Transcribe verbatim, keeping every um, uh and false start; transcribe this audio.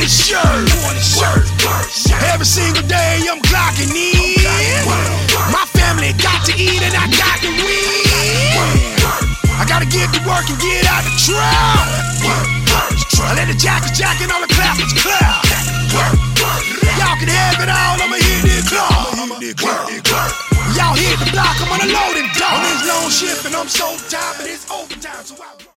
the shirt. Every single day I'm clocking in. My family got to eat and I got to win. I gotta get to work and get out the trap. I let the jackets jacking on the clappers clap. Y'all can have it all, I'ma hit this club. Y'all hit the block, I'm on a loading dock. I'm in long shift and I'm so tired, but it's overtime, so I